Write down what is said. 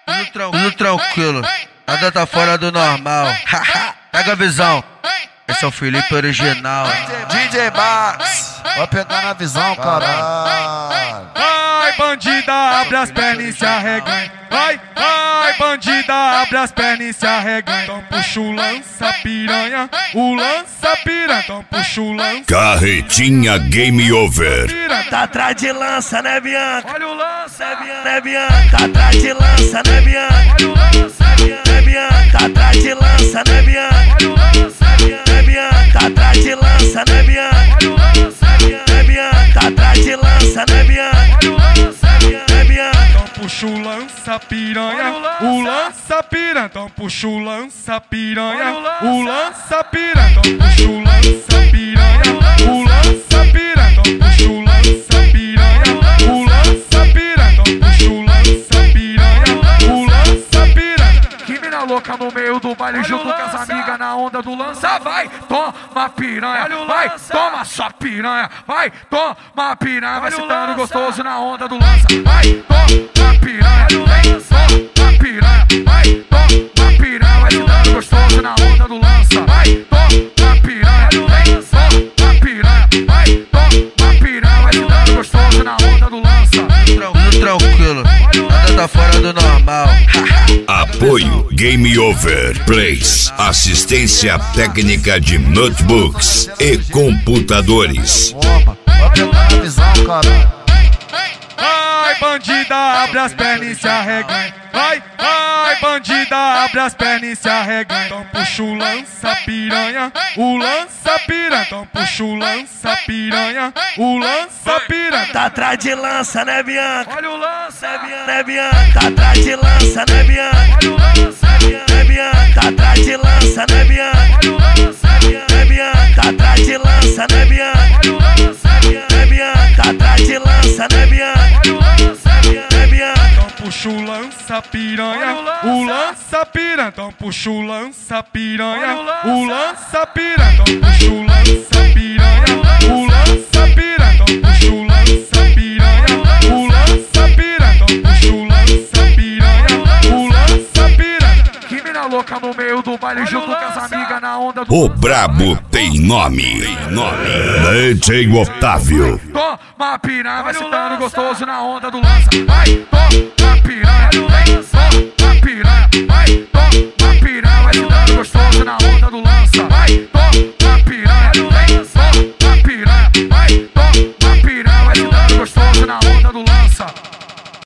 Tudo tranquilo, nada tá fora do normal. Pega a visão, esse é o Felipe original. DJ Max, vai pegar na visão, caralho. Vai, bandida, abre as pernas e se arreganha. Vai, bandida, abre as pernas e se arreganha. Então puxa o lança piranha, o lança piranha. Então puxa o lança. Carretinha Game Over. Tá atrás de lança, né, Bianca? Olha o lança, Né, Bianca? Tá atrás de lança, né, Bianca? olha o lança, Né, Bianca? Tá atrás de lança, né, Bianca? olha o lança, Né, Bianca? Tá atrás de lança, né, Bianca? olha o lança, Né, Bianca? Tá atrás de lança, né, Bianca? olha o lança. Né, Bianca? Então puxa o lança piranha, o lança piranha. Então puxa o lança piranha, o lança piranha. Então puxa o lança piranha, o lança piranha. Então puxa o lança piranha, o lança piranha. Então puxa o lança piranha, o lança piranha. Que mina louca no meio do baile junto com as amigas na onda do lança. Vai, toma piranha, vai, toma só piranha. Vai, toma piranha, vai sentando gostoso na onda do lança. Vai, toma piranha, vem, toma piranha. Vai, toma piranha, vai sentando gostoso na onda do lança. Vai, toma piranha, vem, toma piranha. Vai, toma piranha, vai sentando gostoso na onda do lança. Tudo tranquilo, nada tá fora do normal. Apoio Game Over Plays. Assistência técnica de notebooks e computadores. Opa, vai pegar na visão, caralho. Vai, bandida, abre as pernas e se arreganha. Vai, bandida, abre as pernas e se arreganha. Então puxa o lança piranha, o lança piranha. Então puxa o lança piranha, o lança piranha. Tá atrás de lança, né, Bianca? Olha o lança, Né, Bianca? Tá atrás de lança, né, Bianca? olha o lança, Né, Bianca? Tá atrás de lança, né, Bianca? olha o lança, Né, Bianca? Tá atrás de lança, né, Bianca? olha o lança, Né, Bianca? Tá atrás de lança, né, Bianca? olha o lança. Né, Bianca? Então puxa o lança piranha, o lança piranha. Então puxa o lança piranha, o lança piranha. Então puxa o lança piranha, o lança piranha. Então puxa o lança piranha, o lança piranha. Então puxa o lança piranha, o lança piranha. Que mina louca no meio do baile junto com as amigas na onda do O Brabo tem nome. DJ Otávio. Toma piranha, vai sentando gostoso na onda do lança. Vai,